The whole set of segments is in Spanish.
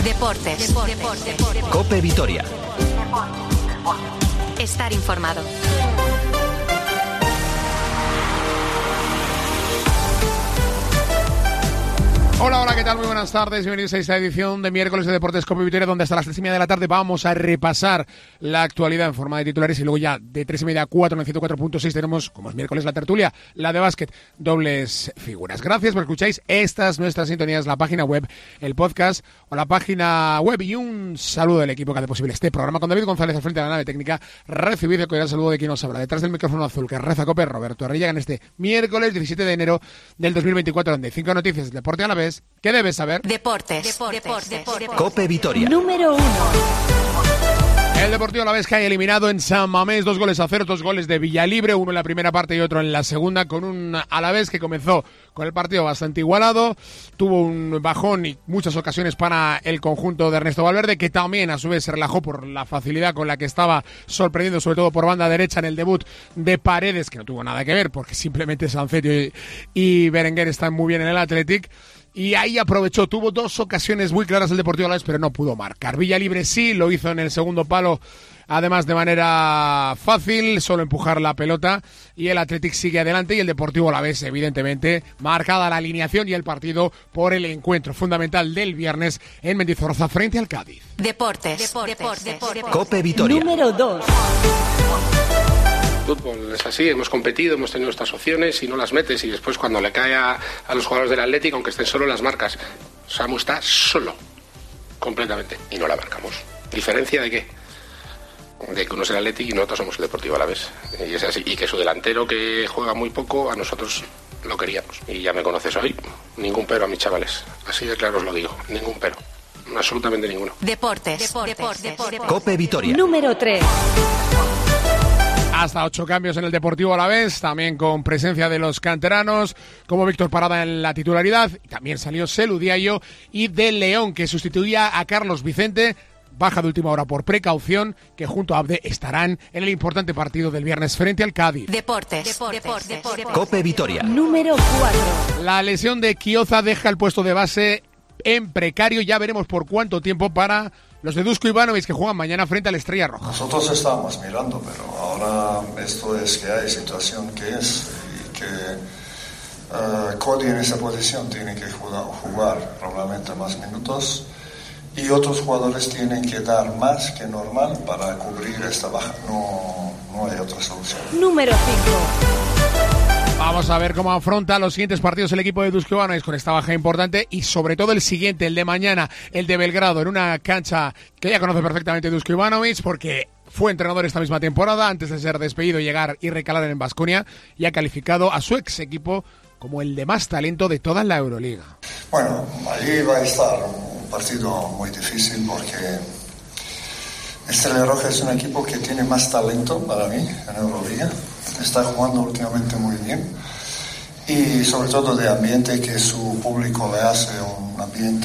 Deportes. COPE Vitoria. Estar informado. Hola, ¿qué tal? Muy buenas tardes. Bienvenidos a esta edición de miércoles de Deportes COPE Vitoria, donde hasta las 3:30 de la tarde vamos a repasar la actualidad en forma de titulares y luego ya de 3:30 a 4 en el 104.6 tenemos, como es miércoles, la tertulia, la de básquet, dobles figuras. Gracias por escucháis estas nuestras sintonías, la página web, el podcast o la página web, y un saludo del equipo que hace posible este programa con David González al frente de la nave técnica. Recibido el saludo de quien nos habla detrás del micrófono azul que reza COPE, Roberto Arrillaga, en este miércoles 17 de enero del 2024, donde 5 noticias del deporte a la vez. ¿Qué debes saber? Deportes. COPE Vitoria. Número 1. El Deportivo Alavés cae eliminado en San Mamés, 2-0, 2 goles de Villalibre, uno en la primera parte y otro en la segunda, con un Alavés que comenzó con el partido bastante igualado, tuvo un bajón y muchas ocasiones para el conjunto de Ernesto Valverde, que también a su vez se relajó por la facilidad con la que estaba sorprendiendo, sobre todo por banda derecha en el debut de Paredes, que no tuvo nada que ver, porque simplemente Sancetti y Berenguer están muy bien en el Athletic. Y ahí aprovechó, tuvo dos ocasiones muy claras el Deportivo Alavés, pero no pudo marcar. Villalibre sí, lo hizo en el segundo palo, además de manera fácil, solo empujar la pelota, y el Athletic sigue adelante y el Deportivo Alavés, evidentemente, marcada la alineación y el partido por el encuentro fundamental del viernes en Mendizorroza frente al Cádiz. Deportes. COPE Vitoria. Número 2. Fútbol es así, hemos competido, hemos tenido estas opciones y no las metes, y después cuando le cae a los jugadores del Atlético, aunque estén solo, las marcas. Samu está solo, completamente, y no la marcamos. ¿Diferencia de qué? De que uno es el Atlético y nosotros somos el Deportivo Alavés. Y es así, y que su delantero, que juega muy poco, a nosotros lo queríamos. Y ya me conoces hoy, ningún pero a mis chavales, así de claro os lo digo, ningún pero, absolutamente ninguno. Deportes. COPE Vitoria. Número 3. Hasta 8 cambios en el Deportivo Alavés, también con presencia de los canteranos, como Víctor Parada en la titularidad. También salió Selu Diallo y De León, que sustituía a Carlos Vicente, baja de última hora por precaución, que junto a Abde estarán en el importante partido del viernes frente al Cádiz. Deportes. COPE Vitoria. Número 4. La lesión de Quioza deja el puesto de base en precario, ya veremos por cuánto tiempo, para los de Dusko Ivanovic, que juegan mañana frente al Estrella Roja. Nosotros estábamos mirando, pero ahora esto es que hay situación que es, y que Cody en esa posición tiene que jugar probablemente más minutos, y otros jugadores tienen que dar más que normal para cubrir esta baja. No hay otra solución. Número 5. Vamos a ver cómo afronta los siguientes partidos el equipo de Dusko Ivanovic con esta baja importante, y sobre todo el siguiente, el de mañana, el de Belgrado, en una cancha que ya conoce perfectamente Dusko Ivanovic, porque fue entrenador esta misma temporada antes de ser despedido, llegar y recalar en Baskonia, y ha calificado a su ex equipo como el de más talento de toda la Euroliga. Bueno, allí va a estar un partido muy difícil, porque Estrella Roja es un equipo que tiene más talento para mí en Euroliga. Está jugando últimamente muy bien, y sobre todo de ambiente, que su público le hace un ambiente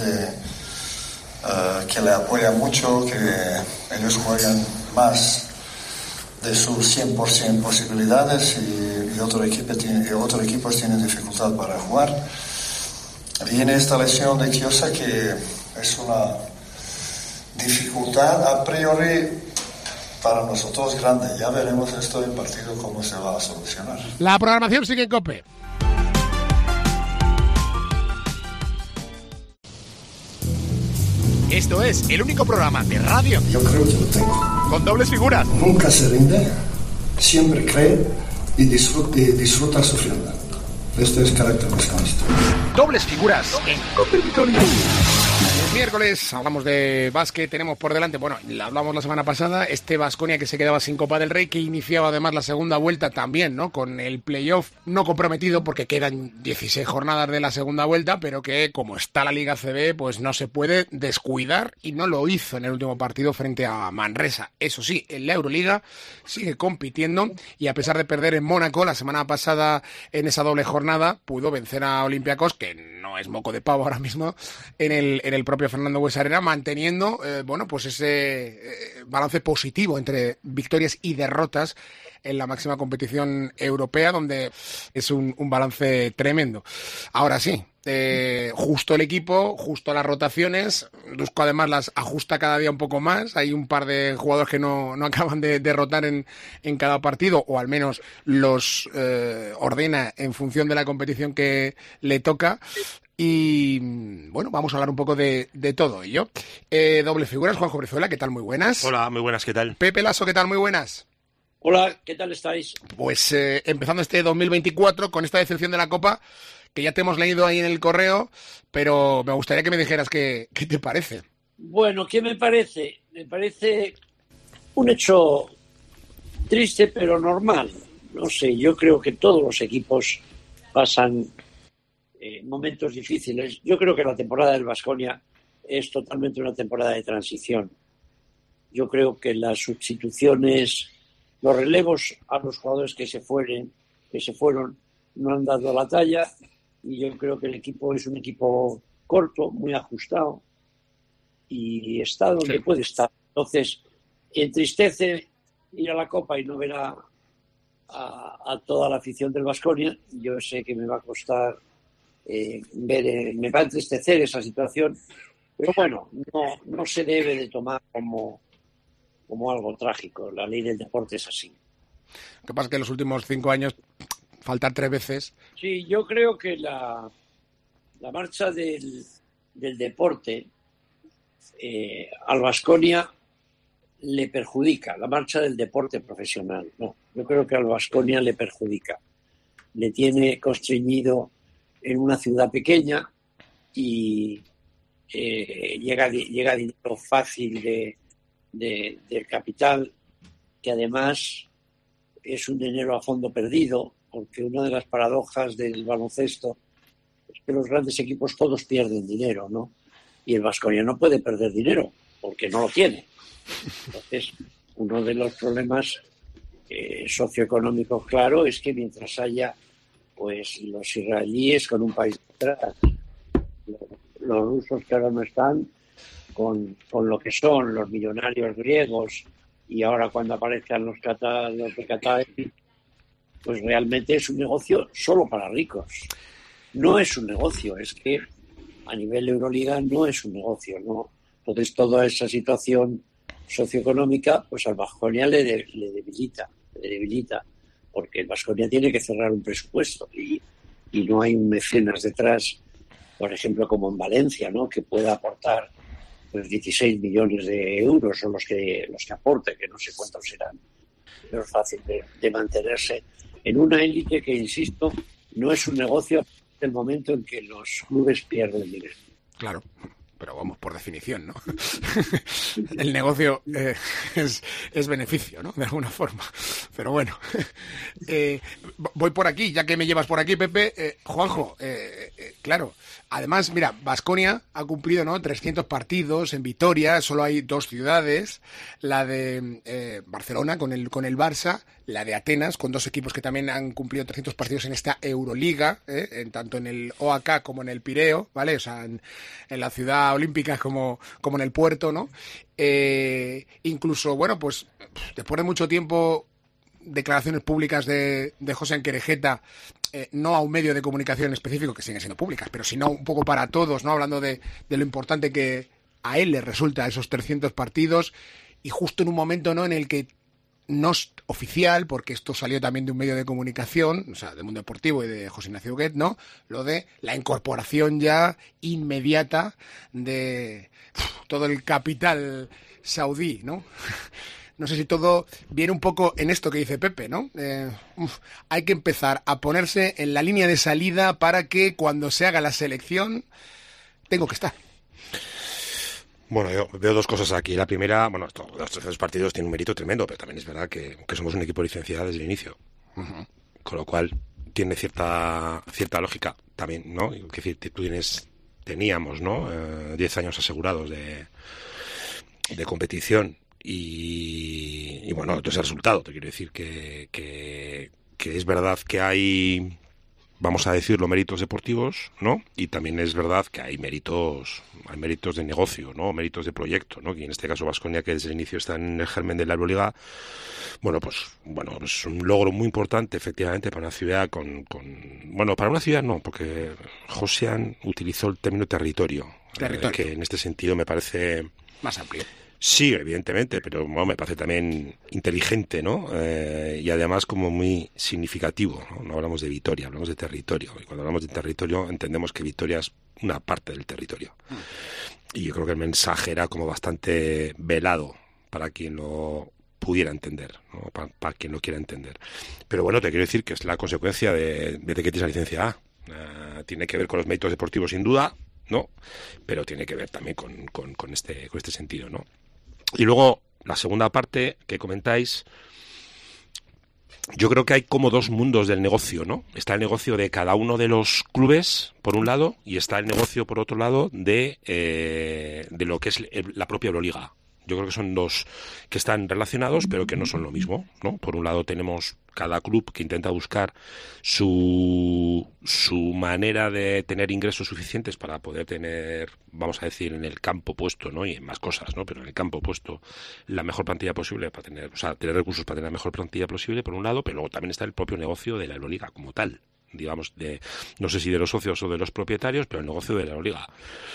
que le apoya mucho, que ellos juegan más de sus 100% posibilidades, y otros equipos tienen dificultad para jugar. Viene esta lesión de Quioza, que es una dificultad a priori para nosotros grande. Ya veremos esto en partido cómo se va a solucionar. La programación sigue en COPE. Esto es el único programa de radio Yo creo que lo tengo. con dobles figuras. Nunca se rinde, siempre cree y disfruta sufriendo. Este es carácter vasconista. Dobles figuras en COPE Vitoria. Miércoles hablamos de básquet, tenemos por delante, bueno, hablamos la semana pasada, este Baskonia que se quedaba sin Copa del Rey, que iniciaba además la segunda vuelta también, ¿no? Con el playoff no comprometido, porque quedan 16 jornadas de la segunda vuelta, pero que como está la Liga CB, pues no se puede descuidar, y no lo hizo en el último partido frente a Manresa. Eso sí, en la Euroliga sigue compitiendo, y a pesar de perder en Mónaco la semana pasada en esa doble jornada, pudo vencer a Olympiacos, que no es moco de pavo ahora mismo, en el propio propio Fernando Buesarena, manteniendo pues ese balance positivo entre victorias y derrotas en la máxima competición europea, donde es un balance tremendo. Ahora sí, justo el equipo, justo las rotaciones. Dusko además las ajusta cada día un poco más. Hay un par de jugadores que no acaban de derrotar en cada partido, o al menos los ordena en función de la competición que le toca. Y bueno, vamos a hablar un poco de todo ello. Doble figuras, Juanjo Brizuela, ¿qué tal? Muy buenas. Hola, muy buenas, ¿qué tal? Pepe Lasso, ¿qué tal? Muy buenas. Hola, ¿qué tal estáis? Pues empezando este 2024 con esta decepción de la Copa, que ya te hemos leído ahí en el correo, pero me gustaría que me dijeras qué te parece. Bueno, ¿qué me parece? Me parece un hecho triste pero normal. No sé, yo creo que todos los equipos pasan momentos difíciles. Yo creo que la temporada del Baskonia es totalmente una temporada de transición. Yo creo que las sustituciones, los relevos a los jugadores que se fueron, no han dado la talla, y yo creo que el equipo es un equipo corto, muy ajustado, y está donde puede estar. Entonces, entristece ir a la Copa y no ver a toda la afición del Baskonia. Yo sé que me va a costar me va a entristecer esa situación, pero bueno, no se debe de tomar como algo trágico. La ley del deporte es así. Lo que pasa es que en los últimos 5 años faltar 3 veces. Sí, yo creo que la marcha del deporte al Baskonia le perjudica, la marcha del deporte profesional. No, yo creo que al Baskonia le perjudica. Le tiene constreñido en una ciudad pequeña y llega dinero fácil del capital, que además es un dinero a fondo perdido, porque una de las paradojas del baloncesto es que los grandes equipos todos pierden dinero, ¿no? Y el Baskonia no puede perder dinero porque no lo tiene. Entonces, uno de los problemas socioeconómicos, claro, es que mientras haya pues los israelíes con un país detrás, los rusos que ahora no están, con lo que son los millonarios griegos, y ahora cuando aparezcan los de Qatar, pues realmente es un negocio solo para ricos. No es un negocio, es que a nivel Euroliga no es un negocio, ¿no? Entonces toda esa situación socioeconómica pues al Baskonia le debilita, porque el Baskonia tiene que cerrar un presupuesto y no hay un mecenas detrás, por ejemplo, como en Valencia, ¿no? Que pueda aportar pues 16 millones de euros, son los que aporte, que no sé cuántos serán. Pero es fácil de mantenerse en una élite que, insisto, no es un negocio hasta el momento en que los clubes pierden dinero. Claro, pero vamos, por definición, ¿no? El negocio es beneficio, ¿no? De alguna forma. Pero bueno, voy por aquí, ya que me llevas por aquí, Pepe. Juanjo, claro, además, mira, Baskonia ha cumplido, ¿no? 300 partidos en Vitoria, solo hay 2 ciudades, la de Barcelona con el Barça, la de Atenas, con 2 equipos que también han cumplido 300 partidos en esta Euroliga, tanto en el OAK como en el Pireo, ¿vale? O sea, en la ciudad olímpica como en el puerto, ¿no? Incluso, bueno, pues después de mucho tiempo, declaraciones públicas de José Enquerejeta, no a un medio de comunicación específico, que siguen siendo públicas, pero sino un poco para todos, ¿no? Hablando de lo importante que a él le resulta esos 300 partidos, y justo en un momento, ¿no?, en el que no es oficial, porque esto salió también de un medio de comunicación, o sea, del Mundo Deportivo y de José Ignacio Huguet, ¿no? Lo de la incorporación ya inmediata de todo el capital saudí, ¿no? No sé si todo viene un poco en esto que dice Pepe, ¿no? Hay que empezar a ponerse en la línea de salida para que cuando se haga la selección tengo que estar. Bueno, yo veo 2 cosas aquí. La primera, bueno, los 300 partidos tienen un mérito tremendo, pero también es verdad que somos un equipo licenciado desde el inicio. Uh-huh. Con lo cual tiene cierta lógica también, ¿no? Es decir, teníamos, ¿no? 10 años asegurados de competición y bueno, entonces el resultado. Te quiero decir que es verdad que hay vamos a decirlo, méritos deportivos, ¿no? Y también es verdad que hay méritos de negocio, ¿no? Méritos de proyecto, ¿no? Y en este caso Baskonia, que desde el inicio está en el germen de la Euroliga, bueno, es un logro muy importante, efectivamente, para una ciudad para una ciudad no, porque Josean utilizó el término territorio. Que en este sentido me parece más amplio. Sí, evidentemente, pero me parece también inteligente, ¿no? Y además como muy significativo, ¿no? No hablamos de Vitoria, hablamos de territorio. Y cuando hablamos de territorio entendemos que Vitoria es una parte del territorio. Y yo creo que el mensaje era como bastante velado para quien lo pudiera entender, ¿no? Para quien lo quiera entender. Pero bueno, te quiero decir que es la consecuencia de que tienes la licencia A. Tiene que ver con los méritos deportivos sin duda, ¿no? Pero tiene que ver también con este sentido, ¿no? Y luego, la segunda parte que comentáis, yo creo que hay como dos mundos del negocio, ¿no? Está el negocio de cada uno de los clubes, por un lado, y está el negocio, por otro lado, de lo que es la propia Euroliga. Yo creo que son dos que están relacionados, pero que no son lo mismo, ¿no? Por un lado tenemos cada club que intenta buscar su manera de tener ingresos suficientes para poder tener, vamos a decir, en el campo puesto, ¿no? Y en más cosas, ¿no? Pero en el campo puesto la mejor plantilla posible para tener, tener recursos para tener la mejor plantilla posible, por un lado, pero luego también está el propio negocio de la Euroliga como tal, digamos, no sé si de los socios o de los propietarios, pero el negocio de la Euroliga.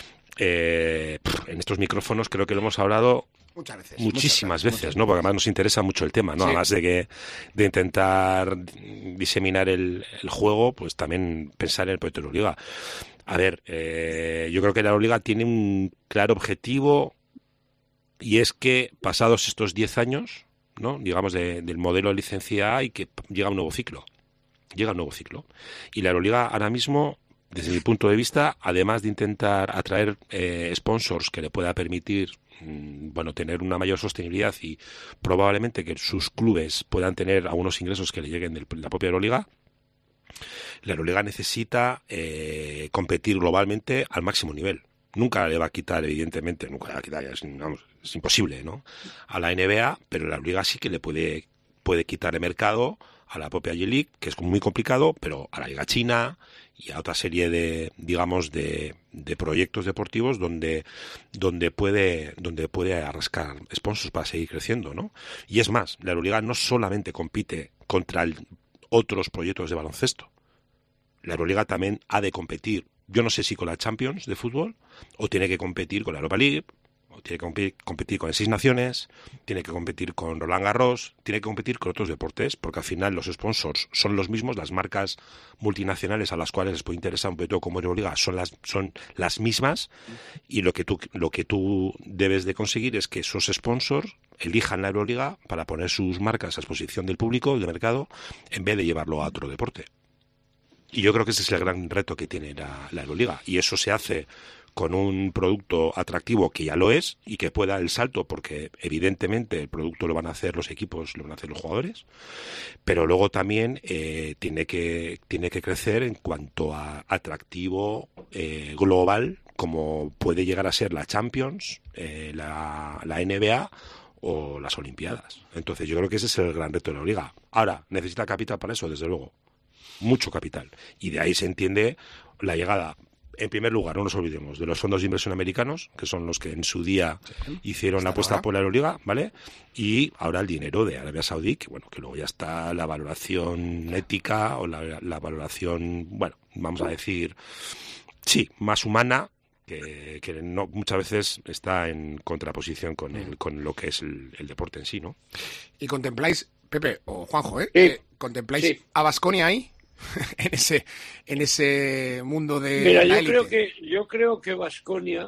En estos micrófonos creo que lo hemos hablado muchísimas veces, ¿no? Porque además nos interesa mucho el tema, ¿no? Sí. Además de intentar diseminar el juego, pues también pensar en el proyecto de la Euroliga. A ver, yo creo que la Euroliga tiene un claro objetivo, y es que pasados estos 10 años, ¿no? Digamos del modelo de licencia A, y que llega un nuevo ciclo. Y la Euroliga ahora mismo, desde mi punto de vista, además de intentar atraer sponsors que le pueda permitir tener una mayor sostenibilidad y probablemente que sus clubes puedan tener algunos ingresos que le lleguen de la propia Euroliga, la Euroliga necesita competir globalmente al máximo nivel. Nunca le va a quitar, evidentemente, es imposible, ¿no? A la NBA, pero la Euroliga sí que le puede quitar el mercado a la propia G-League, que es muy complicado, pero a la Liga China y a otra serie de proyectos deportivos donde puede arrascar sponsors para seguir creciendo, ¿no? Y es más, la Euroliga no solamente compite contra otros proyectos de baloncesto. La Euroliga también ha de competir, yo no sé si con la Champions de fútbol, o tiene que competir con la Europa League, o tiene que competir con el Seis Naciones, tiene que competir con Roland Garros, tiene que competir con otros deportes, porque al final los sponsors son los mismos, las marcas multinacionales a las cuales les puede interesar un proyecto como Euroliga son las mismas, y lo que tú debes de conseguir es que esos sponsors elijan la Euroliga para poner sus marcas a exposición del público, del mercado, en vez de llevarlo a otro deporte. Y yo creo que ese es el gran reto que tiene la Euroliga, y eso se hace con un producto atractivo, que ya lo es, y que pueda dar el salto, porque evidentemente el producto lo van a hacer los equipos, lo van a hacer los jugadores, pero luego también tiene que crecer en cuanto a atractivo global, como puede llegar a ser la Champions, la NBA o las Olimpiadas. Entonces yo creo que ese es el gran reto de la Liga. Ahora, necesita capital para eso, desde luego, mucho capital, y de ahí se entiende la llegada, en primer lugar, no nos olvidemos, de los fondos de inversión americanos, que son los que en su día hicieron la apuesta por la Euroliga, ¿vale? Y ahora el dinero de Arabia Saudí, que luego ya está la valoración ética o la valoración, vamos a decir, sí, más humana, que no, muchas veces está en contraposición con lo que es el deporte en sí, ¿no? ¿Y contempláis, Pepe o Juanjo, contempláis Sí. a Baskonia ahí? en ese mundo de Mira, la yo creo que Baskonia,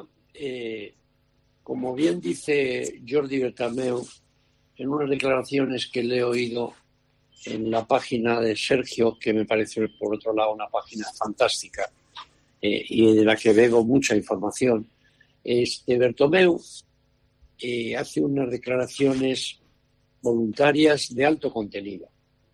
como bien dice Jordi Bertomeu en unas declaraciones que le he oído en la página de Sergio, que me parece por otro lado una página fantástica y de la que veo mucha información, Bertomeu hace unas declaraciones voluntarias de alto contenido,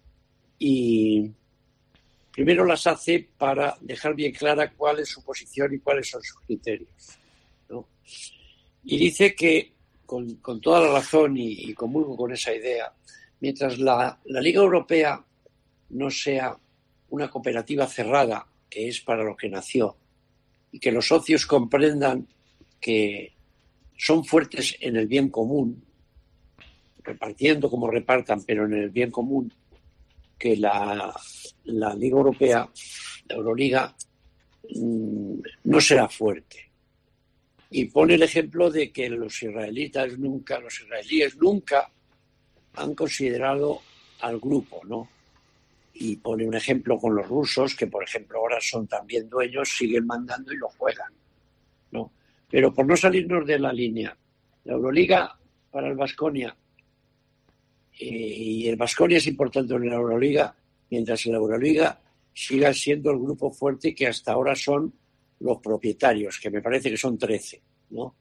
y primero las hace para dejar bien clara cuál es su posición y cuáles son sus criterios, ¿no? Y dice que, con toda la razón, y comulgo con esa idea, mientras la Liga Europea no sea una cooperativa cerrada, que es para lo que nació, y que los socios comprendan que son fuertes en el bien común, repartiendo como repartan, pero en el bien común, que la Liga Europea, la Euroliga, no será fuerte. Y pone el ejemplo de que los israelíes nunca han considerado al grupo, ¿no? Y pone un ejemplo con los rusos, que por ejemplo ahora son también dueños, siguen mandando y lo juegan, ¿no? Pero por no salirnos de la línea, la Euroliga para el Baskonia, y el Baskonia es importante en la Euroliga, mientras en la Euroliga siga siendo el grupo fuerte que hasta ahora son los propietarios, que me parece que son 13, ¿no?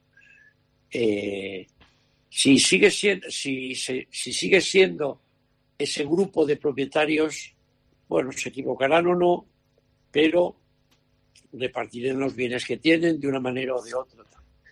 Si sigue siendo ese grupo de propietarios, bueno, se equivocarán o no, pero repartirán los bienes que tienen de una manera o de otra.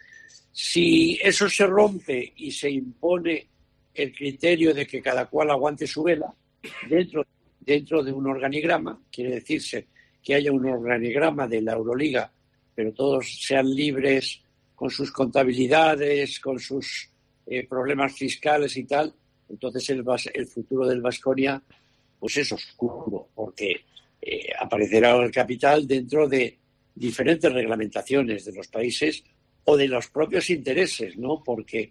Si eso se rompe y se impone el criterio de que cada cual aguante su vela dentro de un organigrama, quiere decirse que haya un organigrama de la Euroliga, pero todos sean libres con sus contabilidades, con sus problemas fiscales y tal, entonces el futuro del Baskonia pues es oscuro, porque aparecerá el capital dentro de diferentes reglamentaciones de los países o de los propios intereses, ¿no? Porque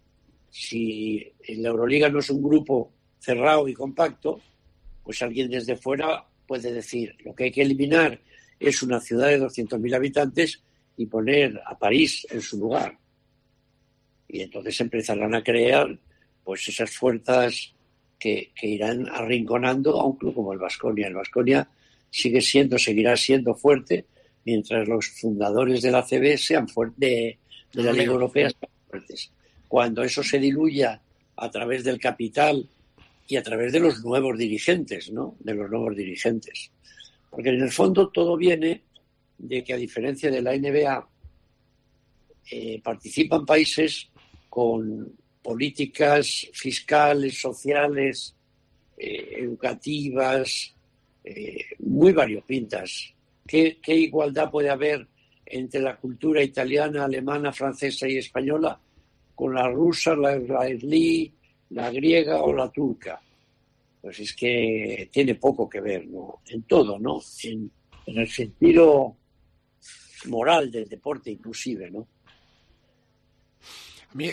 si la Euroliga no es un grupo cerrado y compacto, pues alguien desde fuera puede decir, lo que hay que eliminar es una ciudad de 200.000 habitantes y poner a París en su lugar. Y entonces empezarán a crear pues esas fuerzas que irán arrinconando a un club como el Baskonia. El Baskonia seguirá siendo fuerte mientras los fundadores de la ACB sean fuertes, de la Liga Europea sean fuertes. Cuando eso se diluya a través del capital y a través de los nuevos dirigentes, ¿no? De los nuevos dirigentes. Porque en el fondo todo viene de que, a diferencia de la NBA, participan países con políticas fiscales, sociales, educativas, muy variopintas. ¿Qué igualdad puede haber entre la cultura italiana, alemana, francesa y española con la rusa, la israelí, la griega o la turca? Pues es que tiene poco que ver, ¿no? En todo, ¿no? En el sentido moral del deporte inclusive, ¿no? A mí,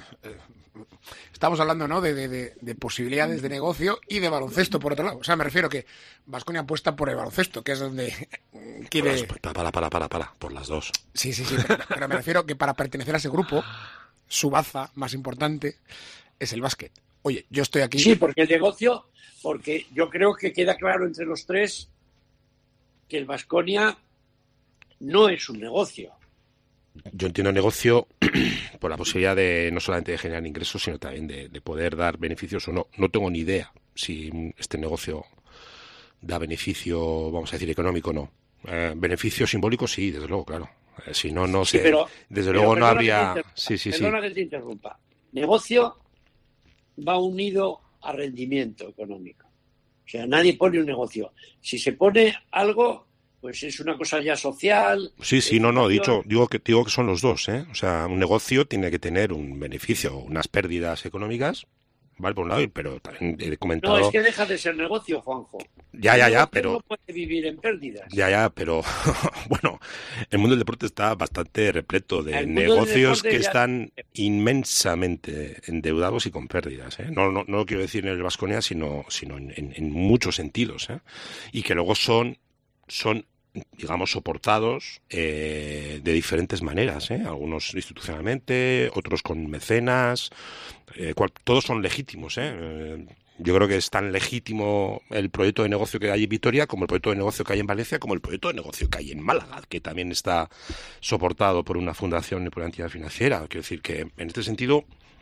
estamos hablando, ¿no?, de posibilidades de negocio y de baloncesto, por otro lado. O sea, me refiero que Baskonia apuesta por el baloncesto, que es donde quiere... Para, por las dos. Sí, pero me refiero que para pertenecer a ese grupo, su baza más importante es el básquet. Oye, yo estoy aquí... Sí, porque el negocio, porque yo creo que queda claro entre los tres que el Baskonia no es un negocio. Yo entiendo negocio por la posibilidad de no solamente de generar ingresos, sino también de poder dar beneficios o no. No tengo ni idea si este negocio da beneficio, vamos a decir, económico o no. Beneficio simbólico, sí, desde luego, claro. Si no, no sé. Desde luego no habría... Perdona que te interrumpa. Negocio va unido a rendimiento económico. O sea, nadie pone un negocio. Si se pone algo... pues es una cosa ya social. Sí, digo que son los dos, ¿eh? O sea, un negocio tiene que tener un beneficio, unas pérdidas económicas, ¿vale? Por un lado, pero también he comentado... No, es que deja de ser negocio, Juanjo. Ya, pero... no puede vivir en pérdidas. Ya, pero bueno, el mundo del deporte está bastante repleto de negocios que están inmensamente endeudados y con pérdidas, ¿eh? No lo quiero decir en el Baskonia, sino en muchos sentidos, ¿eh? Y que luego son digamos, soportados de diferentes maneras, ¿eh? Algunos institucionalmente, otros con mecenas, todos son legítimos, ¿eh? Yo creo que es tan legítimo el proyecto de negocio que hay en Vitoria como el proyecto de negocio que hay en Valencia, como el proyecto de negocio que hay en Málaga, que también está soportado por una fundación y por una entidad financiera. Quiero decir que, en este sentido,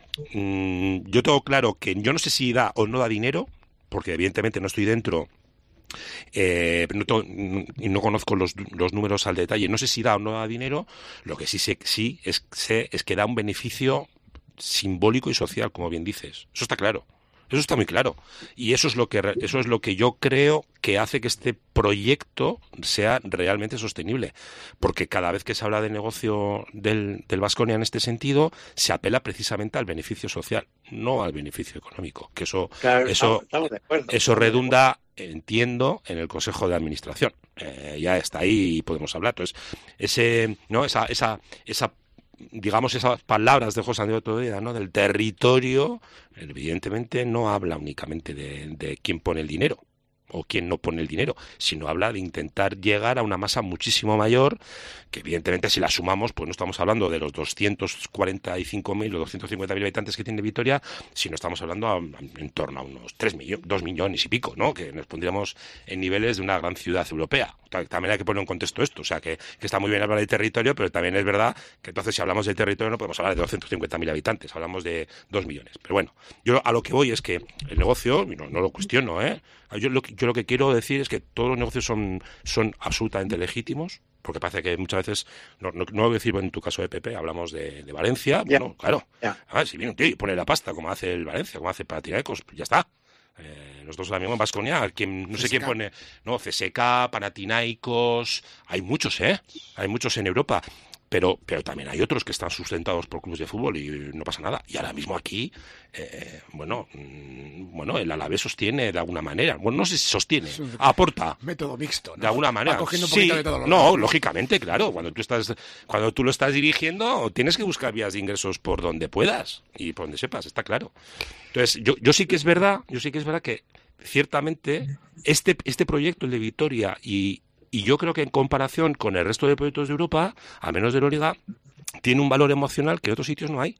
yo tengo claro que yo no sé si da o no da dinero, porque evidentemente no estoy dentro... no conozco los números al detalle, no sé si da o no da dinero. Lo que sí sé es que da un beneficio simbólico y social, como bien dices, eso está claro. Eso está muy claro. Y eso es lo que yo creo que hace que este proyecto sea realmente sostenible. Porque cada vez que se habla de negocio del Baskonia en este sentido, se apela precisamente al beneficio social, no al beneficio económico. Que Claro, estamos de acuerdo. eso redunda, entiendo, en el Consejo de Administración. Ya está ahí y podemos hablar. Entonces, digamos, esas palabras de José Antonio Todera, ¿no?, del territorio, evidentemente no habla únicamente de quién pone el dinero o quién no pone el dinero, sino habla de intentar llegar a una masa muchísimo mayor, que evidentemente si la sumamos, pues no estamos hablando de los 245.000 o 250.000 habitantes que tiene Vitoria, sino estamos hablando en torno a unos 2 millones y pico, ¿no?, que nos pondríamos en niveles de una gran ciudad europea. También hay que poner en contexto esto, o sea, que está muy bien hablar de territorio, pero también es verdad que entonces si hablamos de territorio no podemos hablar de 250.000 habitantes, hablamos de 2 millones. Pero bueno, yo a lo que voy es que el negocio, no lo cuestiono, yo lo que quiero decir es que todos los negocios son absolutamente legítimos, porque parece que muchas veces, no voy a decir en tu caso de PP, hablamos de Valencia, Ya. bueno, claro, Ya. si viene un tío y pone la pasta como hace el Valencia, como hace Panathinaikos, pues ya está. Nosotros también en Baskonia, no sé quién pone, no, CSKA, Panathinaikos, hay muchos en Europa. Pero también hay otros que están sustentados por clubes de fútbol y no pasa nada. Y ahora mismo aquí, el Alavés sostiene de alguna manera. Bueno, no sé si sostiene, aporta. Método mixto, ¿no? De alguna manera. Va cogiendo un Sí, poquito de todo lo no, demás. lógicamente, claro. Cuando tú lo estás dirigiendo, tienes que buscar vías de ingresos por donde puedas y por donde sepas, está claro. Entonces, yo sí que es verdad que ciertamente este proyecto, el de Vitoria, y yo creo que en comparación con el resto de proyectos de Europa, al menos de Euroliga, tiene un valor emocional que en otros sitios no hay.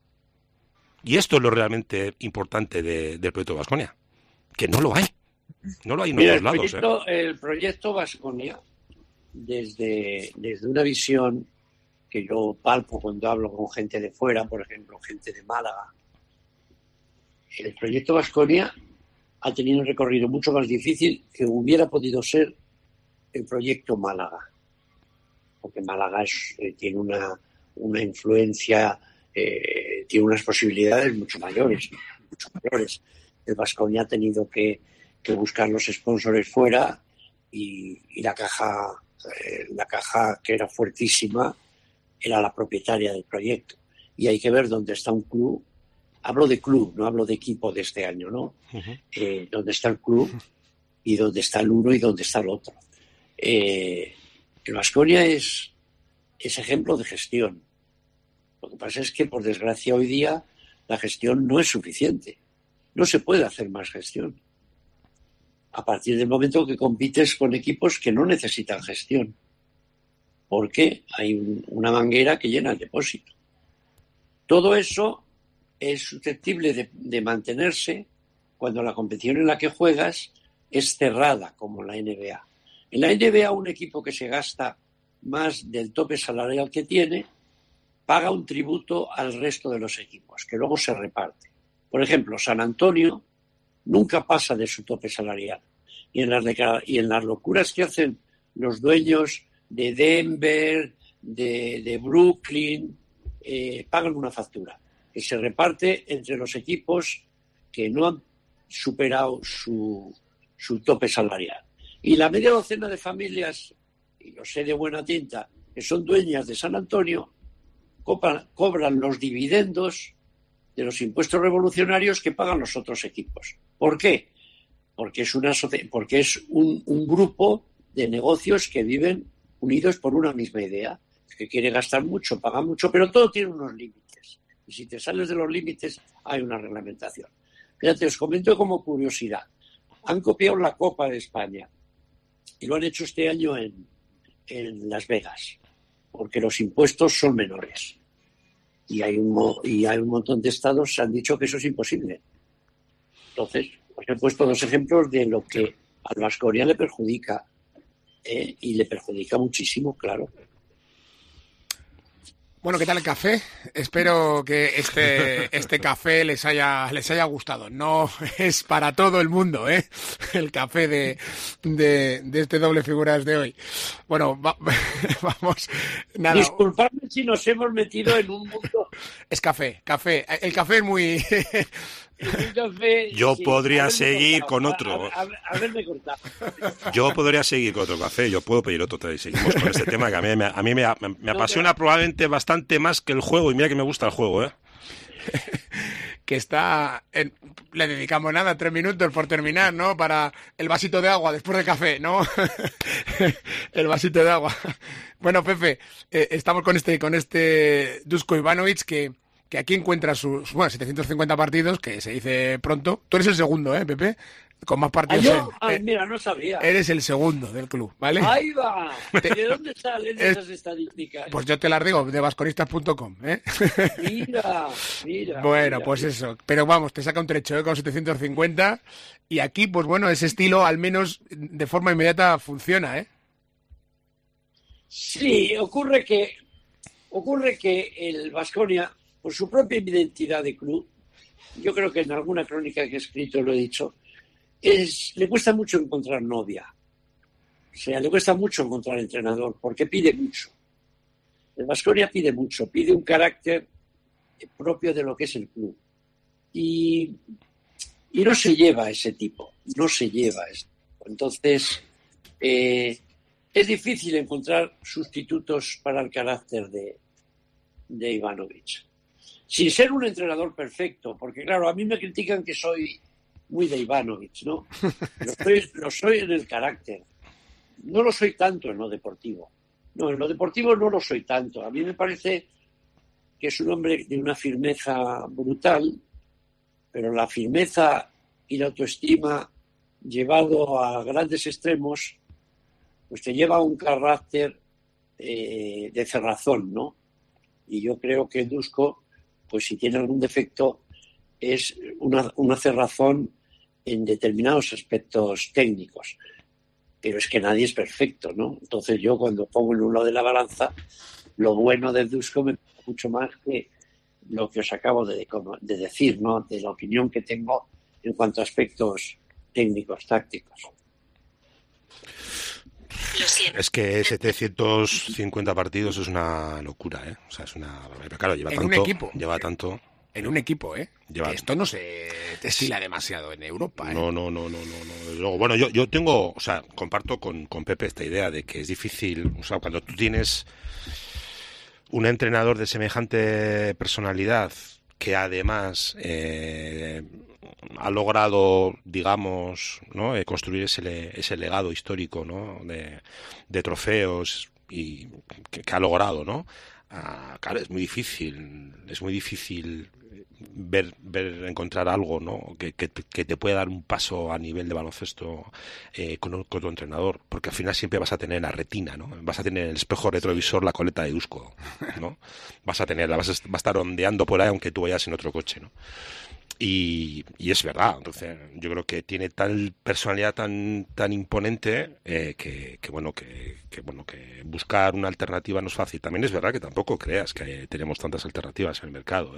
Y esto es lo realmente importante del proyecto de Baskonia, que no lo hay. No lo hay en Mira, otros lados. el proyecto Baskonia, desde una visión que yo palpo cuando hablo con gente de fuera, por ejemplo, gente de Málaga, el proyecto Baskonia ha tenido un recorrido mucho más difícil que hubiera podido ser el proyecto Málaga, porque Málaga tiene una influencia, tiene unas posibilidades mucho mayores. El Baskonia ha tenido que buscar los sponsors fuera y la caja que era fuertísima era la propietaria del proyecto. Y hay que ver dónde está un club. Hablo de club, no hablo de equipo de este año, ¿no? Uh-huh. Dónde está el club y dónde está el uno y dónde está el otro. El Baskonia es ejemplo de gestión. Lo que pasa es que, por desgracia, hoy día la gestión no es suficiente. No se puede hacer más gestión. A partir del momento que compites con equipos que no necesitan gestión. Porque hay una manguera que llena el depósito. Todo eso es susceptible de mantenerse cuando la competición en la que juegas es cerrada, como la NBA. En la NBA, un equipo que se gasta más del tope salarial que tiene paga un tributo al resto de los equipos, que luego se reparte. Por ejemplo, San Antonio nunca pasa de su tope salarial. Y en las locuras que hacen los dueños de Denver, de Brooklyn, pagan una factura que se reparte entre los equipos que no han superado su tope salarial. Y la media docena de familias, y lo sé de buena tinta, que son dueñas de San Antonio, cobran los dividendos de los impuestos revolucionarios que pagan los otros equipos. ¿Por qué? Porque es un grupo de negocios que viven unidos por una misma idea, que quiere gastar mucho, paga mucho, pero todo tiene unos límites. Y si te sales de los límites, hay una reglamentación. Fíjate, os comento como curiosidad. Han copiado la Copa de España y lo han hecho este año en Las Vegas, porque los impuestos son menores. Y hay un montón de estados que han dicho que eso es imposible. Entonces, os he puesto dos ejemplos de lo que al Baskonia le perjudica, y le perjudica muchísimo, claro. Bueno, ¿qué tal el café? Espero que este café les haya gustado. No es para todo el mundo, el café de este doble figuras de hoy. Bueno, vamos. Nada. Disculpadme si nos hemos metido en un mundo. Es café. El café es muy Entonces, Yo sí, podría haberme seguir cortado, con otro. Haberme cortado. Yo podría seguir con otro café, yo puedo pedir otro. Y seguimos con este tema que a mí me apasiona probablemente bastante más que el juego. Y mira que me gusta el juego, ¿eh? Que le dedicamos nada, 3 minutos por terminar, ¿no? Para el vasito de agua después del café, ¿no? El vasito de agua. Bueno, Pepe, estamos con este Duško Ivanović que aquí encuentra sus 750 partidos, que se dice pronto. Tú eres el segundo, Pepe, con más partidos. Mira, no sabía. Eres el segundo del club, ¿vale? Ahí va. ¿De dónde salen esas estadísticas? Pues yo te las digo, de vasconistas.com, ¿eh? Mira. Bueno, pues eso. Pero vamos, te saca un trecho, con 750. Y aquí, pues bueno, ese estilo al menos de forma inmediata funciona, ¿eh? Sí, ocurre que el Baskonia, por su propia identidad de club, yo creo que en alguna crónica que he escrito lo he dicho, le cuesta mucho encontrar novia. O sea, le cuesta mucho encontrar entrenador, porque pide mucho. El Baskonia pide mucho, pide un carácter propio de lo que es el club. Y no se lleva a ese tipo, no se lleva a ese tipo. Entonces, es difícil encontrar sustitutos para el carácter de Ivanović. Sin ser un entrenador perfecto, porque claro, a mí me critican que soy muy de Ivanović, ¿no? Lo soy en el carácter. No lo soy tanto en lo deportivo. No, en lo deportivo no lo soy tanto. A mí me parece que es un hombre de una firmeza brutal, pero la firmeza y la autoestima llevado a grandes extremos, pues te lleva a un carácter de cerrazón, ¿no? Y yo creo que Duško, pues si tiene algún defecto, es una cerrazón en determinados aspectos técnicos. Pero es que nadie es perfecto, ¿no? Entonces yo cuando pongo en un lado de la balanza, lo bueno de Duško me parece mucho más que lo que os acabo de decir, ¿no? De la opinión que tengo en cuanto a aspectos técnicos, tácticos. Es que 750 partidos es una locura, ¿eh? O sea, es una... Claro, lleva tanto... Un equipo. Lleva tanto... En un equipo, ¿eh? Lleva... Que esto no se estila demasiado en Europa, ¿eh? No. Luego, bueno, yo tengo... O sea, comparto con Pepe esta idea de que es difícil... O sea, cuando tú tienes un entrenador de semejante personalidad que además ha logrado, digamos, ¿no? Construir ese legado histórico, ¿no? de trofeos y que ha logrado, ¿no? Claro, es muy difícil encontrar algo, ¿no? que te pueda dar un paso a nivel de baloncesto con otro entrenador, porque al final siempre vas a tener la retina, ¿no? Vas a tener en el espejo retrovisor la coleta de Duško, ¿no? Va a estar ondeando por ahí aunque tú vayas en otro coche, ¿no? Y es verdad, entonces yo creo que tiene tal personalidad tan imponente que buscar una alternativa no es fácil. También es verdad que tampoco creas que tenemos tantas alternativas en el mercado,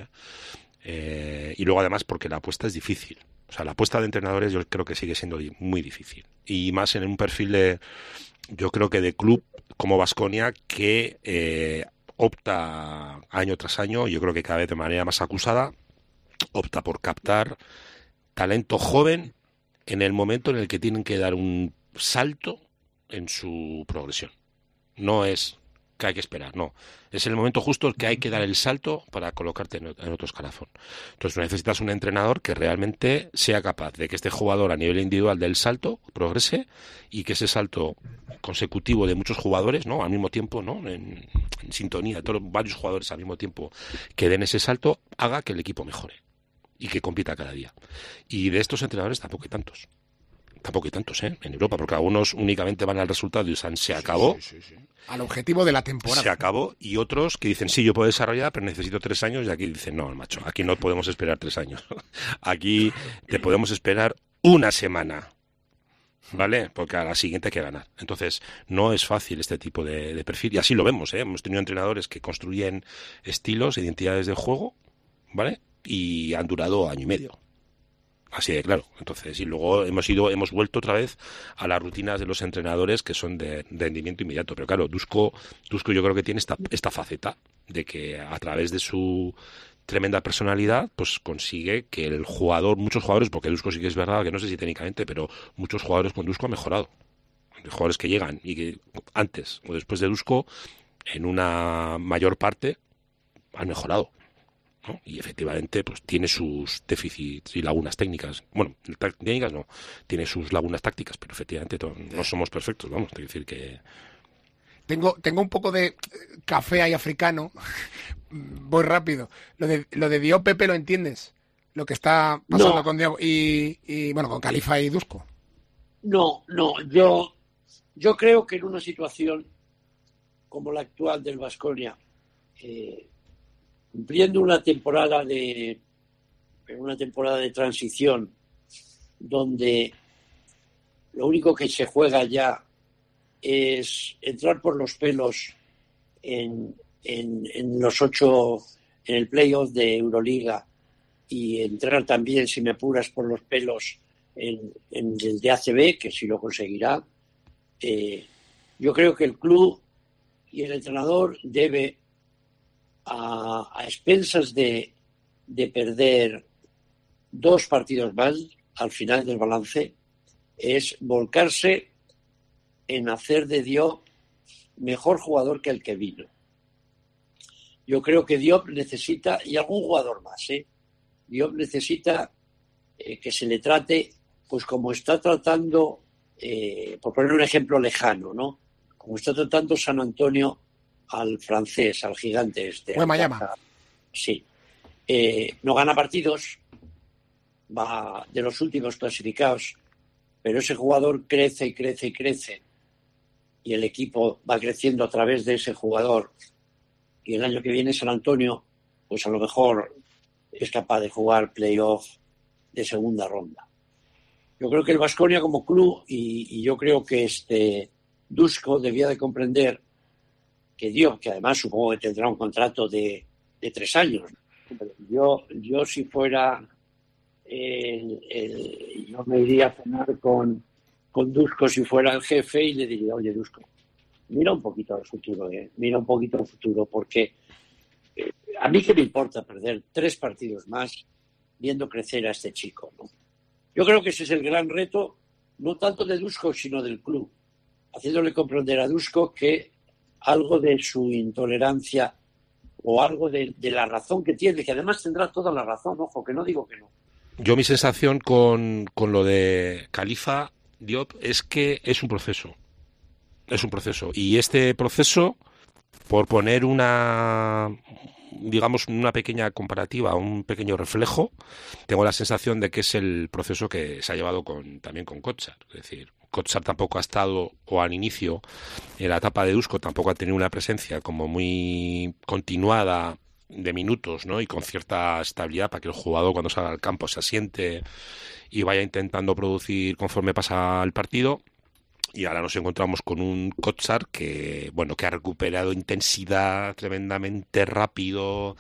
y luego además porque la apuesta es difícil. O sea, la apuesta de entrenadores yo creo que sigue siendo muy difícil. Y más en un perfil yo creo que de club como Baskonia que opta año tras año, yo creo que cada vez de manera más acusada, opta por captar talento joven en el momento en el que tienen que dar un salto en su progresión. No es que hay que esperar, no. Es el momento justo el que hay que dar el salto para colocarte en otro escalafón. Entonces necesitas un entrenador que realmente sea capaz de que este jugador a nivel individual del salto progrese y que ese salto consecutivo de muchos jugadores, ¿no? Al mismo tiempo, ¿no? En sintonía, varios jugadores al mismo tiempo que den ese salto, haga que el equipo mejore y que compita cada día. Y de estos entrenadores tampoco hay tantos. En Europa, porque algunos únicamente van al resultado y dicen, se acabó. Sí. Al objetivo de la temporada. Se acabó. Y otros que dicen, sí, yo puedo desarrollar, pero necesito 3 años. Y aquí dicen, no, macho, aquí no podemos esperar 3 años. Aquí te podemos esperar una semana. ¿Vale? Porque a la siguiente hay que ganar. Entonces, no es fácil este tipo de perfil. Y así lo vemos, ¿eh? Hemos tenido entrenadores que construyen estilos, identidades de juego, ¿vale? Y han durado año y medio. Así de claro. Entonces, y luego hemos vuelto otra vez a las rutinas de los entrenadores que son de rendimiento inmediato. Pero claro, Duško yo creo que tiene esta faceta de que a través de su tremenda personalidad, pues consigue que el jugador, muchos jugadores, porque Dusko sí que es verdad, que no sé si técnicamente, pero muchos jugadores con Dusko han mejorado. Hay jugadores que llegan y que antes o después de Dusko, en una mayor parte, han mejorado, ¿no? Y efectivamente pues tiene sus déficits y lagunas técnicas. Bueno, técnicas no, tiene sus lagunas tácticas, pero efectivamente no somos perfectos, vamos, tengo que decir que... Tengo un poco de café ahí africano. Voy rápido. Lo de Diop, Pepe, ¿lo entiendes? Lo que está pasando con Diop y bueno, con Khalifa y Dusko. No, yo creo que en una situación como la actual del Baskonia, cumpliendo una temporada de transición, donde lo único que se juega ya es entrar por los pelos en los 8, en el playoff de Euroliga, y entrar también, si me apuras, por los pelos en el de ACB, que sí lo conseguirá. Yo creo que el club y el entrenador debe, a expensas de perder 2 partidos más al final del balance, es volcarse en hacer de Diop mejor jugador que el que vino. Yo creo que Diop necesita, y algún jugador más, Diop necesita que se le trate pues como está tratando, por poner un ejemplo lejano, ¿no? Como está tratando San Antonio al francés, al gigante este. Wembanyama. Sí. No gana partidos, va de los últimos clasificados, pero ese jugador crece y crece y crece, y el equipo va creciendo a través de ese jugador, y el año que viene San Antonio pues a lo mejor es capaz de jugar playoff de segunda ronda. Yo creo que el Baskonia como club, y yo creo que Dusko debía de comprender que Diop, que además supongo que tendrá un contrato de 3 años. Yo si fuera yo me iría a cenar con Dusko si fuera el jefe, y le diría: oye, Dusko, mira un poquito al futuro, mira un poquito al futuro, porque a mí que me importa perder 3 partidos más viendo crecer a este chico, ¿no? Yo creo que ese es el gran reto, no tanto de Dusko, sino del club, haciéndole comprender a Dusko que algo de su intolerancia o algo de la razón que tiene, que además tendrá toda la razón, ojo, que no digo que no. Yo mi sensación con lo de Khalifa Diop es que es un proceso. Es un proceso. Y este proceso, por poner una pequeña comparativa, un pequeño reflejo, tengo la sensación de que es el proceso que se ha llevado también con Kotsar. Es decir, Kotsar tampoco ha estado, o al inicio, en la etapa de Dusko, tampoco ha tenido una presencia como muy continuada de minutos, ¿no? Y con cierta estabilidad para que el jugador cuando salga al campo se asiente y vaya intentando producir conforme pasa el partido. Y ahora nos encontramos con un Kotsar que ha recuperado intensidad, tremendamente rápido,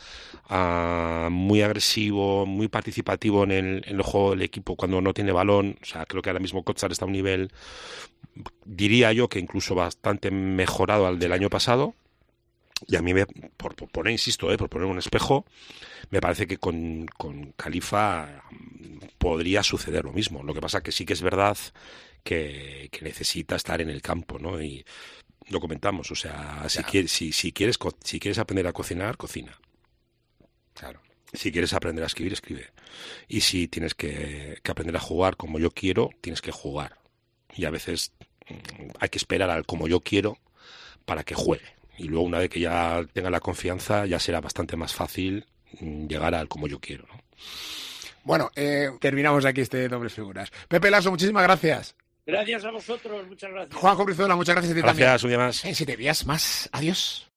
muy agresivo, muy participativo en el juego del equipo cuando no tiene balón. O sea, creo que ahora mismo Kotsar está a un nivel, diría yo, que incluso bastante mejorado al del año pasado. Y a mí, por poner un espejo, me parece que con Khalifa podría suceder lo mismo. Lo que pasa que sí que es verdad que necesita estar en el campo, ¿no? Y lo comentamos, o sea, si quieres aprender a cocinar, cocina. Claro. Si quieres aprender a escribir, escribe. Y si tienes que aprender a jugar como yo quiero, tienes que jugar. Y a veces hay que esperar al como yo quiero para que juegue. Y luego, una vez que ya tenga la confianza, ya será bastante más fácil llegar al como yo quiero, ¿no? Bueno, terminamos aquí Dobles Figuras. Pepe Lasso, muchísimas gracias. Gracias a vosotros, muchas gracias. Juanjo Brizuela, muchas gracias a ti también. Gracias, un día más. En 7 días más. Adiós.